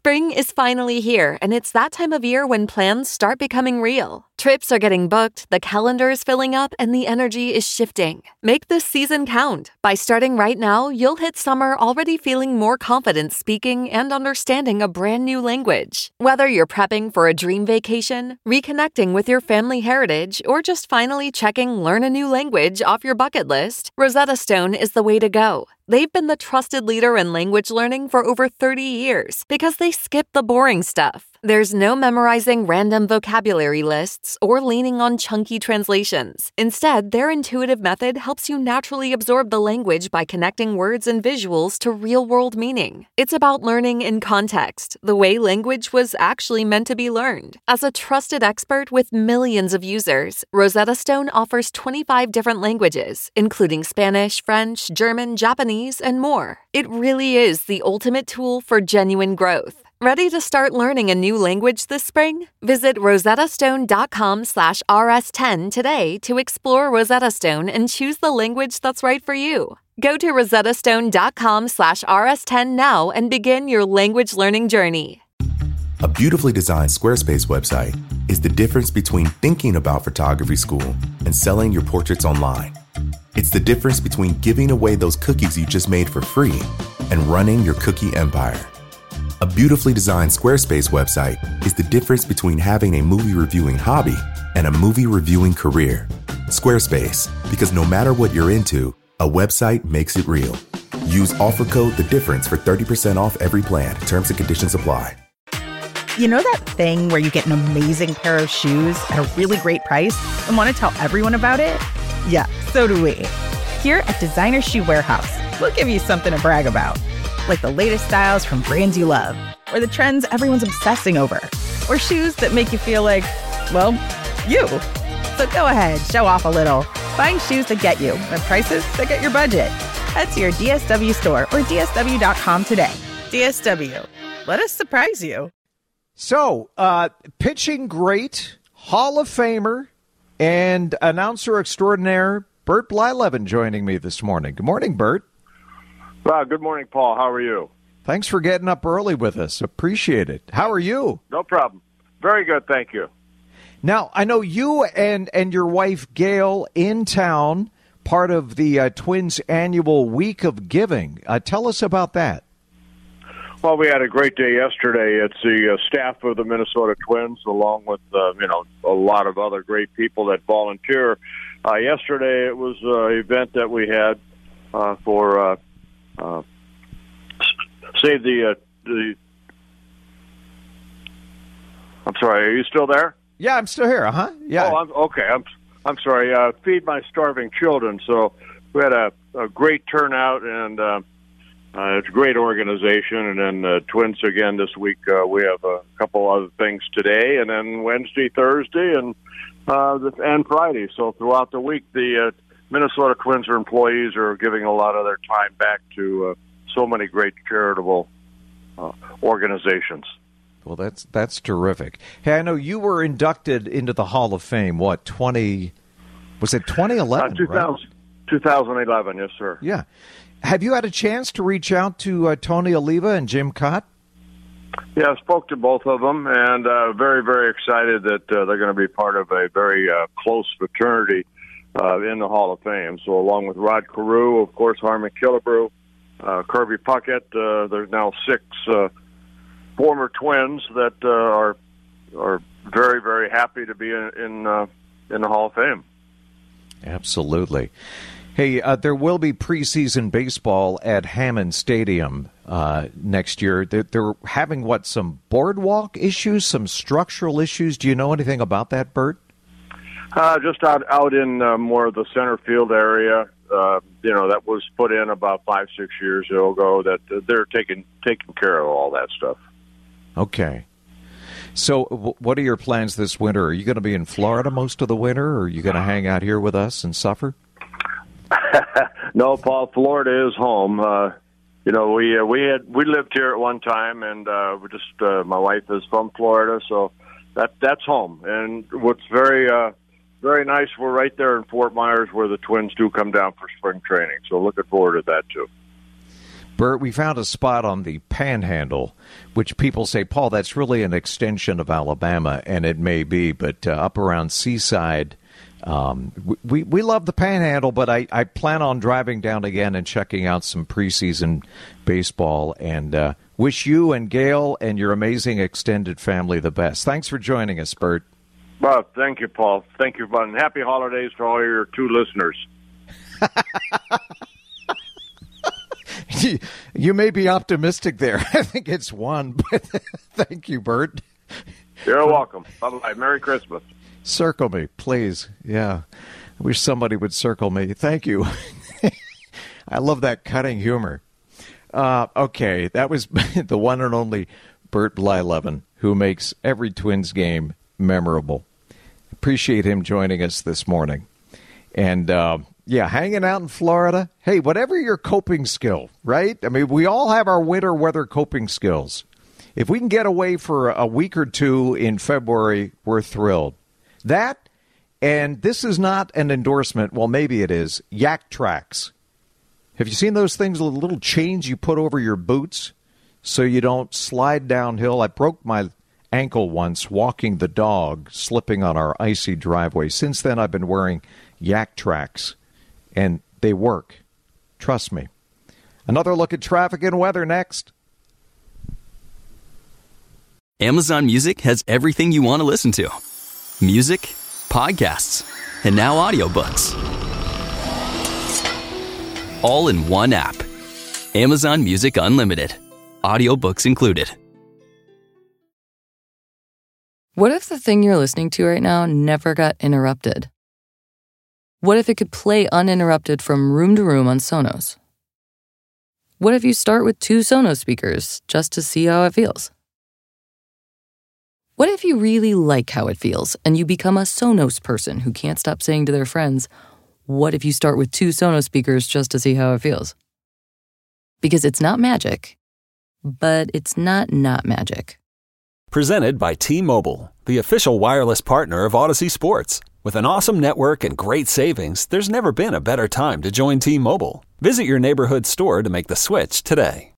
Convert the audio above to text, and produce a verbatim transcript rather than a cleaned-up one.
Spring is finally here, and it's that time of year when plans start becoming real. Trips are getting booked, the calendar is filling up, and the energy is shifting. Make this season count. By starting right now, you'll hit summer already feeling more confident speaking and understanding a brand new language. Whether you're prepping for a dream vacation, reconnecting with your family heritage, or just finally checking learn a new language off your bucket list, Rosetta Stone is the way to go. They've been the trusted leader in language learning for over thirty years because they skip the boring stuff. There's no memorizing random vocabulary lists or leaning on chunky translations. Instead, their intuitive method helps you naturally absorb the language by connecting words and visuals to real-world meaning. It's about learning in context, the way language was actually meant to be learned. As a trusted expert with millions of users, Rosetta Stone offers twenty-five different languages, including Spanish, French, German, Japanese, and more. It really is the ultimate tool for genuine growth. Ready to start learning a new language this spring? Visit rosettastone.com slash rs10 today to explore Rosetta Stone and choose the language that's right for you. Go to rosettastone.com slash rs10 now and begin your language learning journey. A beautifully designed Squarespace website is the difference between thinking about photography school and selling your portraits online. It's the difference between giving away those cookies you just made for free and running your cookie empire. A beautifully designed Squarespace website is the difference between having a movie reviewing hobby and a movie reviewing career. Squarespace, because no matter what you're into, a website makes it real. Use offer code The Difference for thirty percent off every plan. Terms and conditions apply. You know that thing where you get an amazing pair of shoes at a really great price and want to tell everyone about it? Yeah, so do we. Here at Designer Shoe Warehouse, we'll give you something to brag about. Like the latest styles from brands you love, or the trends everyone's obsessing over, or shoes that make you feel like, well, you. So go ahead, show off a little. Find shoes that get you at prices that get your budget. Head to your D S W store or D S W dot com today. D S W, let us surprise you. So, uh, pitching great, Hall of Famer, and announcer extraordinaire Bert Blyleven joining me this morning. Good morning, Bert. Well, good morning, Paul. How are you? Thanks for getting up early with us. Appreciate it. How are you? No problem. Very good, thank you. Now, I know you and, and your wife, Gail, in town, part of the uh, Twins' annual Week of Giving. Uh, tell us about that. Well, we had a great day yesterday. It's the uh, staff of the Minnesota Twins, along with, uh, you know, a lot of other great people that volunteer. Uh, yesterday, it was an event that we had uh, for... Uh, Uh, save the, uh, the, I'm sorry, are you still there? Yeah, I'm still here, uh-huh. Yeah. Oh, I'm, okay, I'm I'm sorry, uh, Feed My Starving Children. So we had a, a great turnout, and uh, uh, it's a great organization. And then uh, Twins again this week, uh, we have a couple other things today, and then Wednesday, Thursday, and, uh, and Friday. So throughout the week, the... Uh, Minnesota Twins or employees are giving a lot of their time back to uh, so many great charitable uh, organizations. Well, that's that's terrific. Hey, I know you were inducted into the Hall of Fame, what, twenty, was it twenty eleven, uh, two thousand, right? twenty eleven, yes, sir. Yeah. Have you had a chance to reach out to uh, Tony Oliva and Jim Cott? Yeah, I spoke to both of them, and uh, very, very excited that uh, they're going to be part of a very uh, close fraternity Uh, in the Hall of Fame. So along with Rod Carew, of course, Harmon Killebrew, uh, Kirby Puckett, uh, there's now six uh, former Twins that uh, are are very, very happy to be in in, uh, in the Hall of Fame. Absolutely. Hey, uh, there will be preseason baseball at Hammond Stadium uh, next year. They're, they're having, what, some boardwalk issues, some structural issues. Do you know anything about that, Bert? Uh, just out out in uh, more of the center field area, uh, you know, that was put in about five, six years ago. That uh, they're taking taking care of all that stuff. Okay. So, w- what are your plans this winter? Are you going to be in Florida most of the winter, or are you going to hang out here with us and suffer? No, Paul. Florida is home. Uh, you know, we uh, we had we lived here at one time, and uh, we just uh, my wife is from Florida, so that that's home. And what's very uh, Very nice. We're right there in Fort Myers where the Twins do come down for spring training. So looking forward to that, too. Bert, we found a spot on the Panhandle, which people say, Paul, that's really an extension of Alabama, and it may be, but uh, up around Seaside, um, we, we love the Panhandle, but I, I plan on driving down again and checking out some preseason baseball, and uh, wish you and Gail and your amazing extended family the best. Thanks for joining us, Bert. Well, thank you, Paul. Thank you, Bud, and happy holidays to all your two listeners. you, you may be optimistic there. I think it's one, but thank you, Bert. You're welcome. Bye-bye. Merry Christmas. Circle me, please. Yeah. I wish somebody would circle me. Thank you. I love that cutting humor. Uh, okay, that was the one and only Bert Blyleven, who makes every Twins game memorable. Appreciate him joining us this morning. And, uh, yeah, hanging out in Florida. Hey, whatever your coping skill, right? I mean, we all have our winter weather coping skills. If we can get away for a week or two in February, we're thrilled. That, and this is not an endorsement, well, maybe it is, Yak Tracks. Have you seen those things, the little chains you put over your boots so you don't slide downhill? I broke my ankle once walking the dog, slipping on our icy driveway. Since then, I've been wearing Yak Tracks, and they work. Trust me. Another look at traffic and weather next. Amazon Music has everything you want to listen to. Music, podcasts, and now audiobooks. All in one app. Amazon Music Unlimited. Audiobooks included. What if the thing you're listening to right now never got interrupted? What if it could play uninterrupted from room to room on Sonos? What if you start with two Sonos speakers just to see how it feels? What if you really like how it feels and you become a Sonos person who can't stop saying to their friends, what if you start with two Sonos speakers just to see how it feels? Because it's not magic, but it's not not magic. Presented by T-Mobile, the official wireless partner of Odyssey Sports. With an awesome network and great savings, there's never been a better time to join T-Mobile. Visit your neighborhood store to make the switch today.